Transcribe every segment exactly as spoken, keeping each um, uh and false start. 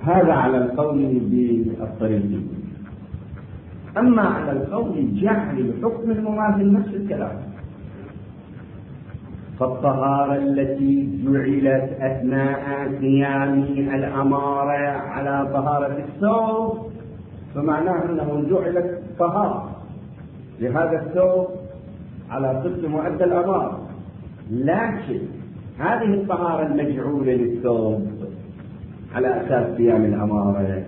هذا على القول بالطريقي. أما على القول جعل الحكم المماثل نفس الكلام، فالطهارة التي جعلت أثناء قيام الأمارة على طهارة الثوب فمعناه أنه جعلت طهارة لهذا الثوب على صفة مؤدى الأمارة، لكن هذه الطهارة المجعولة للثوب على أساس قيام الأمارة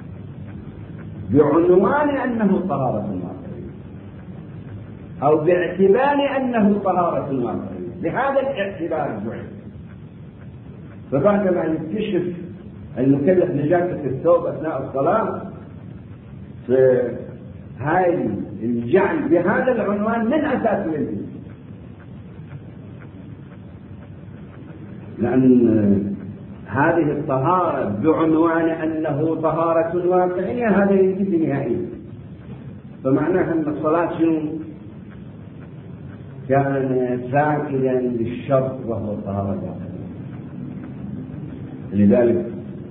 بعنوان أنه طهارة واقعية أو باعتبار أنه طهارة واقعية، بهذا الاعتبار جعل. فبعدما يكتشف المكلف نجاسة الثوب أثناء الصلاة فهاي الجعل بهذا العنوان من أساس منه، لأن هذه الطهارة بعنوان أنه طهارة واقعية هذا ينتهي نهائيا. فمعناها أن الصلاة شنو؟ كان فاقدا للشرط وهو الطهارة الواقعية. لذلك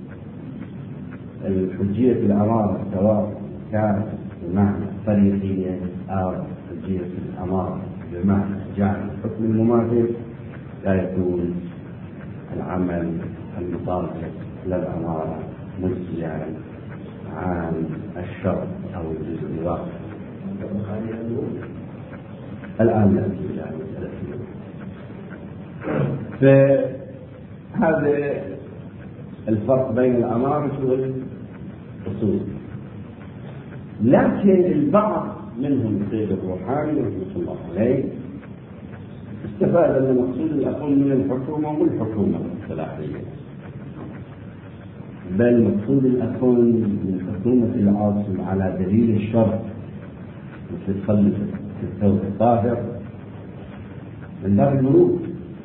الحجية الأمارة سواء كانت بمعنى طريقية أو حجية الأمارة بمعنى جعل الحكم المماثل لا يكون العمل المطابق للأمارة مجزئا عن الشرط أو الجزء الواقع. الآن نأتي إلى مسألة فهذا الفرق بين الأمارة والأصول. لكن البعض منهم السيد الروحاني رحمة الله عليه استفاد أن مقصود الأصول من الحكومة والحكومة الصلاحية، بل مقصود الأصول من حكومة العاصم على دليل الشرط مثل صلي في الثوب الطاهر من باب الملوك.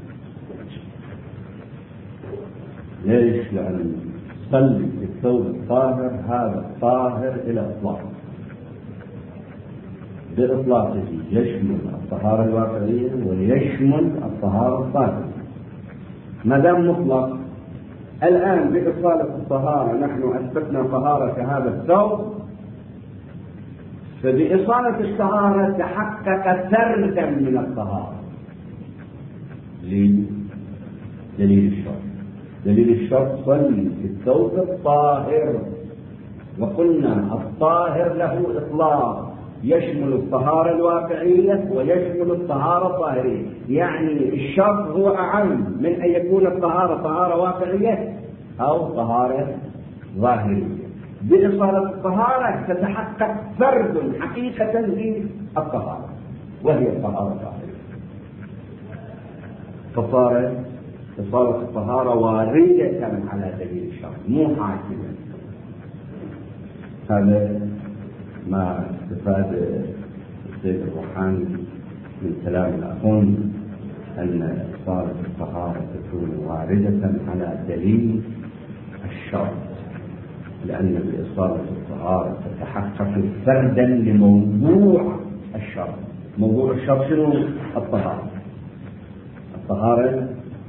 ليش؟ لأن صلي في الثوب الطاهر هذا الطاهر إلى إطلاق، بإطلاقه يشمل الطهارة الواقعية ويشمل الطهارة الطاهرة. ما دام مطلق، الآن بإصالة الطهارة نحن أثبتنا طهارة هذا الثوب، فبإصالة الطهارة تحقق فردا من الطهارة لدليل الشرط. دليل الشرط صلي في الثوب الطاهر، وقلنا الطاهر له إطلاق يشمل الطهارة الواقعية ويشمل الطهارة الظاهرية، يعني الشرط هو أعم من أن يكون الطهارة طهارة واقعية أو طهارة ظاهرية. بإصالة الطهارة تتحقق فرد حقيقة للطهارة وهي الطهارة الظاهرية، فصارت إصالة الطهارة واردة على دليل الشرط مو حاكمة. هذا ما استفاد السيد الروحاني من كلام الأخون أن إصالة الطهارة تكون واردة على دليل الشرط، لأن بإصالة الطهارة تتحقق فردا لموضوع الشرط. موضوع الشرط شنو؟ الطهارة. الطهارة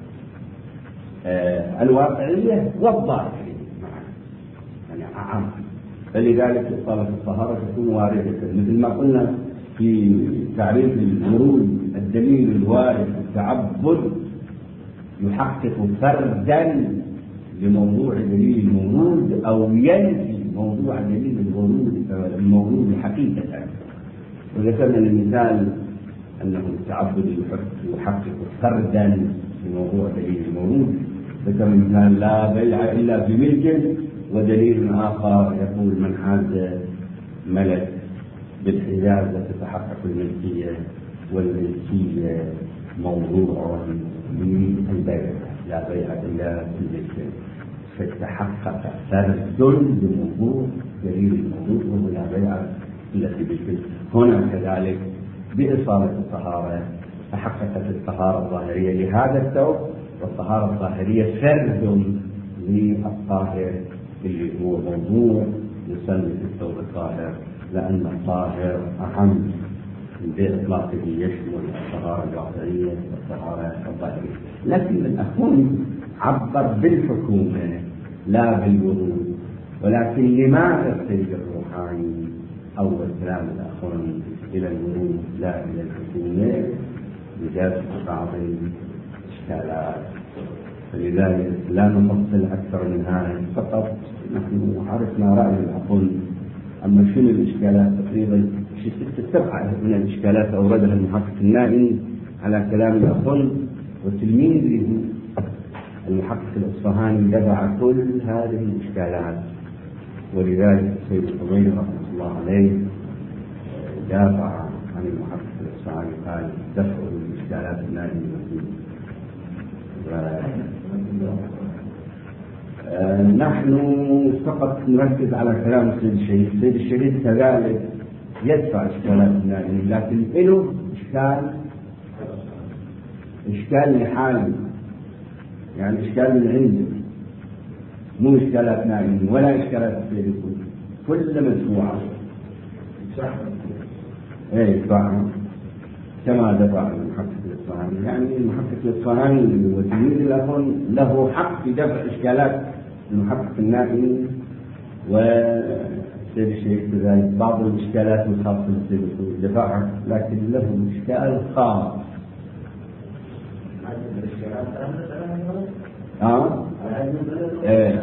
آه الواقعية والظاهرية يعني أعم، فلذلك إصالة الطهارة تكون واردة مثل ما قلنا في تعريف الورود. الدليل الوارد التعبد يحقق فردا لموضوع دليل الورود أو ينفي موضوع دليل الورود الموجود حقيقة. وذكرنا المثال أنه التعبد يحقق فردا لموضوع دليل الورود. ذكرنا مثال لا بيع إلا في ملك، ودليل آخر يقول من حاز ملك بالحجاز تتحقق الملكية، والملكية موضوع للبيع لا بيع إلا في الملك، فتحقق فرد بموضوع دليل الموضوع وهو لا بيع إلا في الملك. هنا كذلك بإصالة الطهارة تحققت الطهارة الظاهرية لهذا الثوب، والطهارة الظاهرية فرد للطاهر اللي هو موضوع يصلي في الثوب الطاهر، لأن الطاهر أهم بإطلاقه يشمل الطهارة الواقعية والطهارة الظاهرية. لكن الأخون عبر بالحكومة لا بالورود، ولكن لماذا السيد الروحاني أول كلام الأخوان إلى الورود لا إلى الحكومة؟ لذلك بعض الإشكالات، فلذلك لا نفصل أكثر من هذا، فقط نحن عرفنا رأي الأخوان. أما شنو الإشكالات تقريبا شيء ستة سبعة من الإشكالات أوردها المحقق النائي على كلام الأخوان، وتلميذه المحقق الإصفهاني دفع كل هذه الإشكالات. ولذلك السيد الخضيري رحمه الله عليه دافع عن المحقق الإصفهاني قال دفع الإشكالات النائي آه نحن فقط نركز على كلام السيد الشهيد. السيد الشهيد كذلك يدفع إشكالات النائي، لكن له إشكال إشكال لحاله، يعني إشكال من عنده، مو إشكالات نائي ولا إشكالات السيد كل مدفوعة. إيه دفعها كما دفع المحقق الإصفهاني. يعني المحقق الإصفهاني وتلميذ الأخوان له حق في دفع إشكالات المحقق النائي والسيد الشهيد كذلك. بعض الإشكالات الخاصة بالسيد دفعها، لكن له إشكال خاص. اه ايه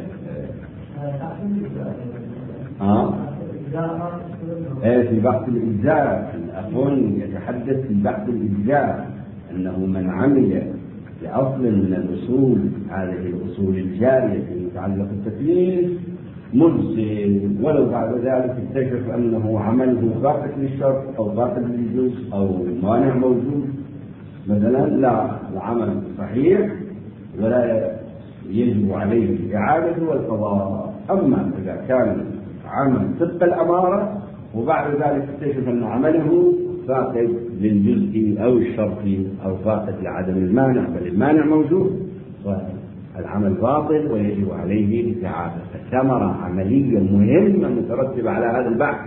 اه ايه في بحث الإجزاء الأخوان يتحدث في بحث الإجزاء أنه من عمل بأصل من الأصول، هذه الأصول الجارية المتعلقة بالتكليف ملزم، ولو بعد ذلك اكتشف أنه عمله فاقد للشرط أو فاقد للجزء أو مانع موجود مثلا، لا العمل صحيح ولا يجب عليه إعادة والقضاء. أما إذا كان عمل طبق الأمارة وبعد ذلك اكتشف أن عمله فاقد للجزء أو الشرطي أو فاقد لعدم المانع، بل المانع موجود والعمل باطل ويجب عليه الإعادة. الثمرة عملية مهمة مترتبة على هذا البحث،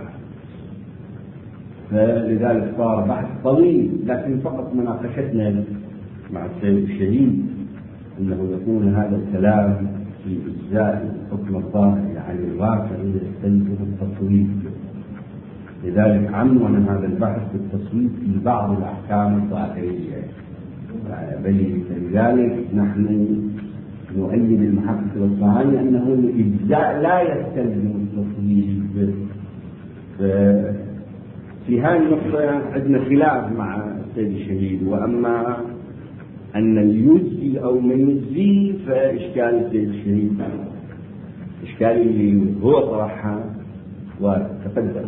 فلذلك صار بحث طويل. لكن فقط مناقشتنا مع السيد الشهيد أنه يكون هذا الكلام في إجزاء الحكم الظاهر عن الواقع يستلزم التصويت. لذلك عنوان هذا البحث بالتصويت في بعض الأحكام الظاهرية. فلذلك نحن نؤيد المحقق الإصفهاني أنه الإجزاء لا يستلزم التصويت. في هذه النقطة عندنا خلاف مع السيد الشهيد. وأما أن يجزي أو ما يجزي فإشكال السيد الشهيد إشكال اللي هو طرحها وتقدم.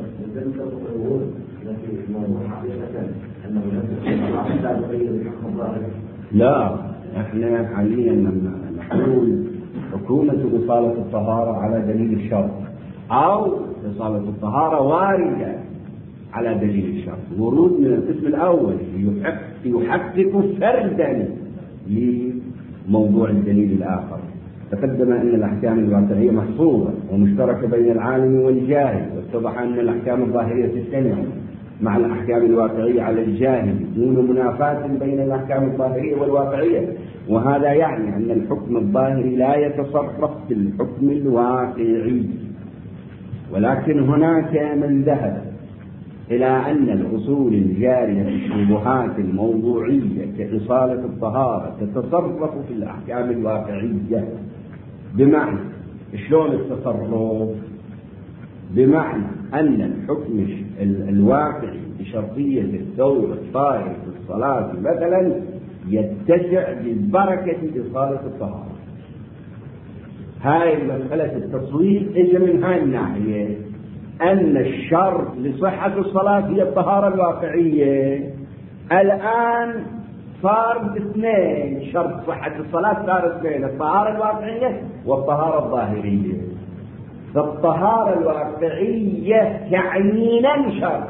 لا، احنا حاليا نقول حكومة إصالة الطهارة على دليل الشرط، أو إصالة الطهارة واردة على دليل الشرط. ورود من القسم الأول يحقق فردا لموضوع الدليل الآخر. تقدم أن الأحكام الواقعية محصورة ومشتركة بين العالم والجاهل، واتضح أن الأحكام الظاهرية تجتمع مع الأحكام الواقعية على الجاهل دون منافاة بين الأحكام الظاهرية والواقعية. وهذا يعني أن الحكم الظاهري لا يتصرف في الحكم الواقعي. ولكن هناك من ذهب إلى أن الأصول الجارية في الشبهات الموضوعية كإصالة الطهارة تتصرف في الأحكام الواقعية. بمعنى شلون التصرف؟ بمعنى أن الحكم الواقعي بشرطية الثوب الطاهر في الصلاة مثلا يتسع ببركة إصالة الطهارة. هاي مسألة التصويت إجا من هاي الناحية، أن الشرط لصحة الصلاة هي الطهارة الواقعية. الآن صار اثنين، شرط صحة الصلاة صار اثنين، الطهارة الواقعية والطهارة الظاهرية. فالطهارة الواقعية تعيينا شرط،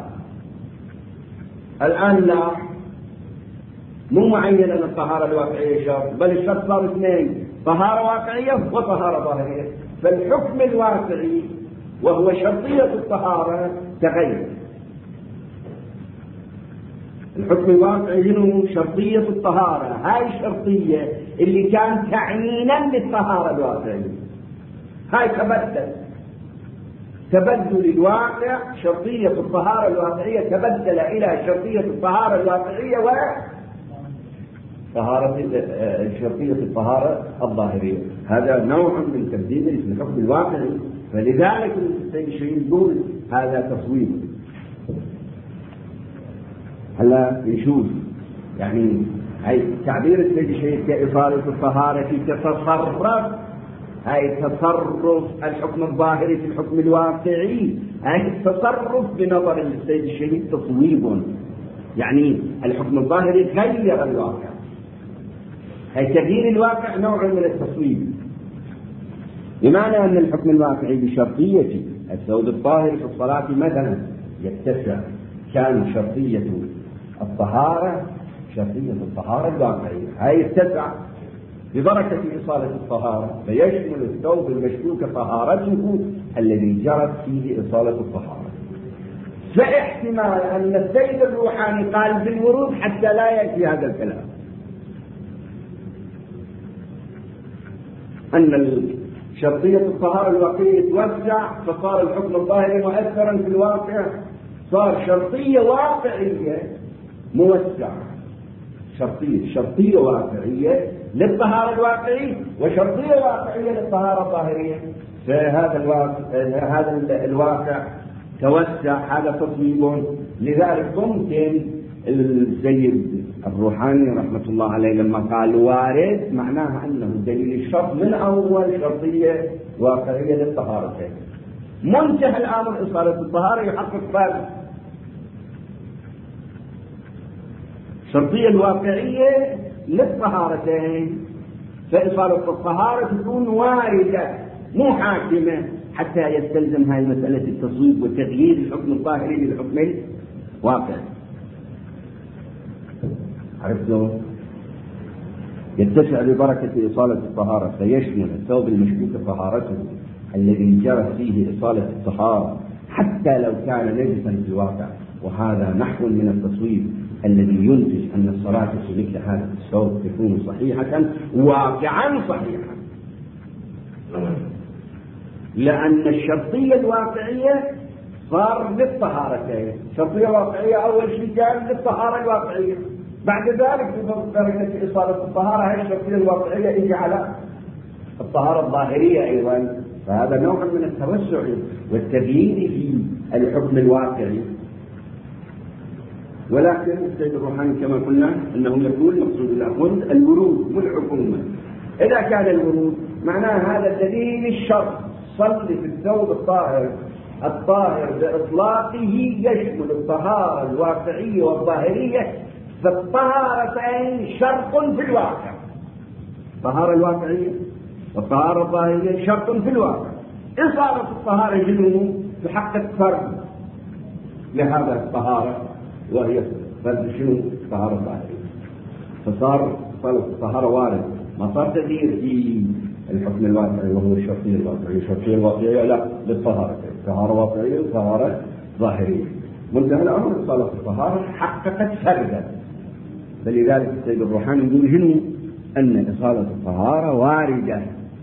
الآن لا، مو معين أن الطهارة الواقعية شرط، بل الشرط صار اثنين، طهارة واقعية وطهارة ظاهرية. فالحكم الواقعي وهو شرطية الطهارة تغير. الحكم الواقعي هو شرطية الطهارة، هاي الشرطية اللي كان تعيينا للطهارة الواقعية هاي تبدل، تبدل الواقع شرطية الطهارة الواقعية تبدل إلى شرطية الطهارة الواقعية و طهارة شرطية الطهارة الظاهرية. هذا نوع من تبديل الحكم الواقعي، فلذلك السيد الشهيد يقول هذا تصويب. هلا نشوف يعني هاي تعبير السيد الشهيد كإصالة الطهارة كتصرف، هاي تصرف الحكم الظاهري في الحكم الواقعي، هاي التصرف بنظر السيد الشهيد تصويب، يعني الحكم الظاهري غير الواقع. هاي تغيير الواقع نوع من التصويب، بمعنى أن الحكم الواقعي بشرطية الثوب الطاهر في الصلاة مثلا يتسع، كان شرطية الطهارة شرطية الطهارة الواقعية هاي يتسع ببركة إصالة الطهارة، فيشمل الثوب المشكوك طهارته الذي جرت فيه إصالة الطهارة. فاحتمال أن السيد الروحاني قال بالورود حتى لا يأتي هذا الكلام، أن شرطية الطهارة الواقعية توسع فصار الحكم الظاهري مؤثرا في الواقع، صار شرطية واقعية موسعة، شرطية شرطية واقعية للطهارة الواقعية وشرطية واقعية للطهارة الظاهرية. فهذا الواقع هذا الواقع توسع، هذا تصويب. لذلك ممكن السيد الروحاني رحمة الله عليه لما قال وارد معناها أنه دليل الشرط من أول شرطية واقعية للطهارتين، منتهى الأمر إصالة الطهارة يحقق فرق. الشرطية الواقعية للطهارتين، فإصالة الطهارة تكون واردة مو حاكمة حتى يستلزم هاي مسألة التصويب وتغيير الحكم الظاهري للحكم الواقعي. عرفتوا؟ يتسع ببركة إصالة الطهارة فيشمل الثوب المشكوك طهارته الذي جرت فيه إصالة الطهارة حتى لو كان نجسا في الواقع، وهذا نحو من التصويب الذي ينتج أن الصلاة في مثل هذا الثوب تكون صحيحة واقعا صحيحة، لأن الشرطية الواقعية صار للطهارتين. الشرطية الواقعية أول شيء كان للطهارة الواقعية، بعد ذلك بدرجة إصالة الطهارة هذه الشرطية الواقعية إجي على الطهارة الظاهرية أيضا. فهذا نوع من التوسع والتغيير في الحكم الواقعي. ولكن السيد الروحاني كما قلنا أنه يقول مقصود الأخوان الورود والحكومة. إذا كان الورود معناه هذا دليل الشرط، صل في الثوب الطاهر الطاهر بإطلاقه يشمل الطهارة الواقعية والظاهرية، فالطهارتين شرط في الواقع، الطهارة الواقعية والطهارة الظاهرية شرط في الواقع. إصابة الطهارة جنوب تحقق فرد لهذا الطهارة وهي فرد شنو؟ الطهارة الظاهرية. فصار صارت الطهارة وارد، ما صار تغيير في الحكم الواقعي وهو الشرطية الواقعية. الشرطية الواقعية لا للطهارتين، طهارة واقعية وطهارة ظاهرية. منتهى الأمر صارت الطهارة حققت فردا. فلذلك السيد الروحاني يقول هنا أن إصالة الطهارة واردة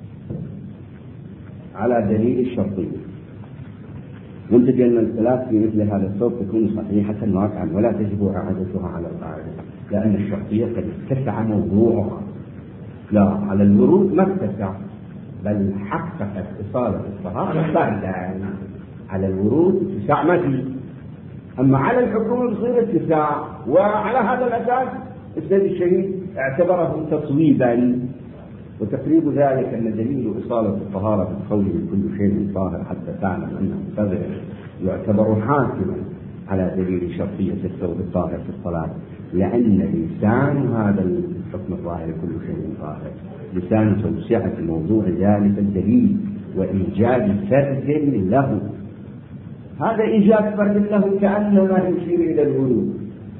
على دليل الشرطية، منتج أن الثلاث في مثل هذا الثوب تكون صحيحة واقعا ولا تجب إعادتها على القاعدة، لأن الشرطية قد اتسع موضوعها. لا، على الورود ما اتسع، بل حققت إصالة الطهارة فردا. على الورود اتساع ما فيه، أما على الحكومة بصير اتساع. وعلى هذا الأساس السيد الشهيد اعتبره تصويبا. وتقريب ذلك أن دليل إصالة الطهارة بقوله كل شيء طاهر حتى تعلم أنه طاهر يعتبر حاكما على دليل شرطية الثوب الطاهر في الصلاة، لأن لسان هذا الحكم الظاهر كل شيء طاهر لسان توسعة موضوع ذلك الدليل وإيجاد فرد له. هذا إيجاد فرد له كأنما يشير إلى الورود،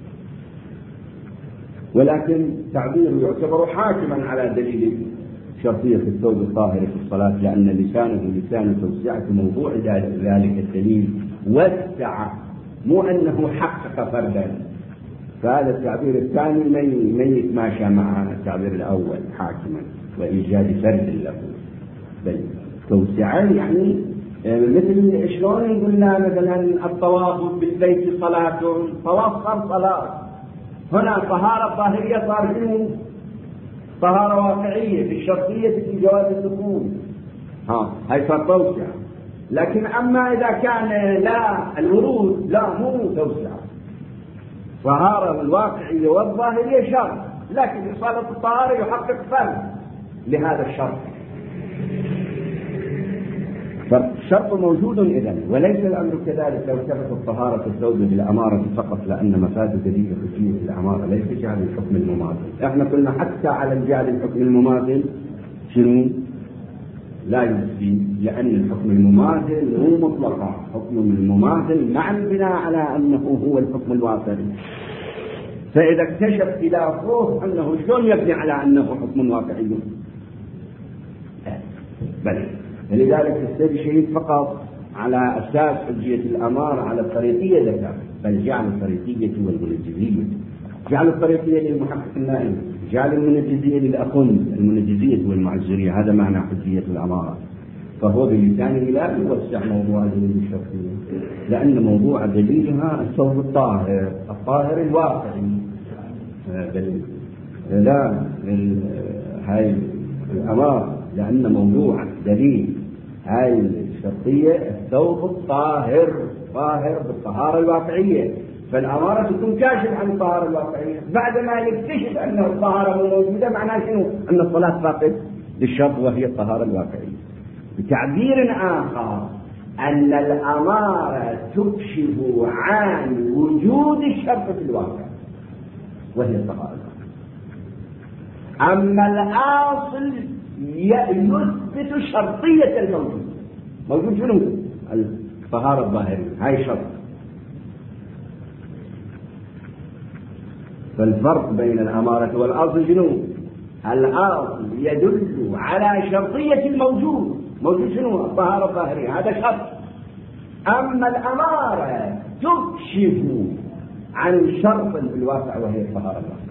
ولكن تعبيره يعتبر حاكما على دليل شرطية الثوب الطاهر في الصلاة، لأن لسانه لسان توسعة موضوع ذلك الدليل وسع، مو أنه حقق فردا. فهذا التعبير الثاني ما يتماشى مع التعبير الأول حاكما وإيجاد فرد له، بل توسع يعني مثل شلون قلنا مثلا الطواف بالبيت صلاة، طواف صار صلاة، هنا طهارة ظاهرية صار شنو؟ طهارة واقعية بالشرطية في جواز الدخول، ها هاي صار توسعة. لكن أما إذا كان لا الورود لا مو توسعة، طهارة الواقعية والظاهرية شرط، لكن إصالة الطهارة يحقق فرق لهذا الشرط، فالشرط موجود إذن. وليس الأمر كذلك لو ثبت الطهارة الثوب بالأمارة فقط، لأن مفاد دليل خفية الأمارة ليس جعل الحكم المماثل. احنا قلنا حتى على الجعل الحكم المماثل شنو؟ لا يجزي، لأن الحكم المماثل هو مطلقا حكم المماثل مع البناء على أنه هو الحكم الواقعي. فإذا اكتشف خلافه أنه شلون يبني على أنه حكم واقعي؟ بل لذلك السيد شهيد فقط على أساس حجية الأمارة على الطريقية ذكر، بل جعل الطريقية والمنجزية، جعل الطريقية للمحقق النائم، جعل المنجزية للأخن، المنجزية والمعزرية، هذا معنى حجية الأمارة. فهو بلسانه لا يوسع موضوع دليل الشرطية، لأن موضوع دليلها الثوب الطاهر، الطاهر الواقعي، دليل لا هاي الأمارة، لأن موضوع دليل هاي الشرطية الثوب الطاهر، طاهر بالطهارة الواقعية، فالأمارة تكون كاشف عن الطهارة الواقعية. بعدما يكتشف أن الطهارة موجودة معناه شنو؟ أن الصلاة فاقد للشرط وهي الطهارة الواقعية. بتعبير آخر أن الأمارة تكشف عن وجود الشرط في الواقع وهي الطهارة الواقعية. أما الأصل يثبت شرطية الموجود، موجود شنو؟ الطهارة الظاهرية، هاي شرط. فالفرق بين الأمارة والأصل شنو؟ الأصل يدل على شرطية الموجود، موجود شنو؟ الطهارة الظاهرية، هذا شرط. أما الأمارة تكشف عن شرط في الواقع وهي الطهارة الواقعية.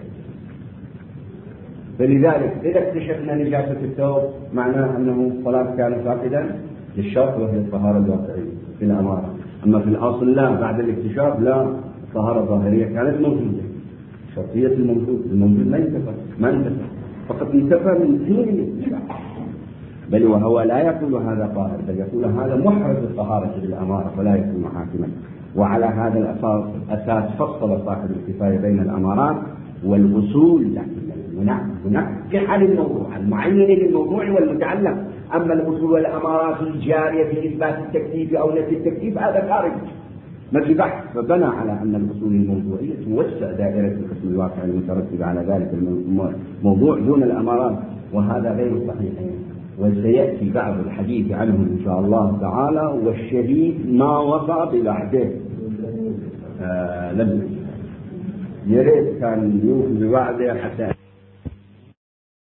فلذلك إذا اكتشفنا نجاسة الثوب معناه أنه الصلاة كانت فاقدا للشرط وهي الطهارة الواقعية في الأمارة. أما في الأصل لا، بعد الاكتشاف لا، الطهارة الظاهرية كانت موجودة، شرطية الموجود، الموجود ما انتفى، ما انتفى فقط انتفى من حين الاكتشاف. بل وهو لا يقول هذا طاهر، بل يقول هذا محرز الطهارة بالأمارة ولا يكون حاكما. وعلى هذا الأساس أساس فصل صاحب الكفاية بين الأمارات والأصول، منكح للموضوع، المعين للموضوع والمتعلق. أما الأصول والأمارات الجارية في إثبات التكليف أو نفي التكليف هذا خارج ما في بحث. فبنى على أن الأصول الموضوعية توسع دائرة الحكم الواقع المترتب على ذلك الموضوع دون الأمارات، وهذا غير صحيح، وسيأتي بعض الحديث عنه إن شاء الله تعالى. والشهيد ما وقع ببعده آه لم يريد كان يوفي ببعده حتى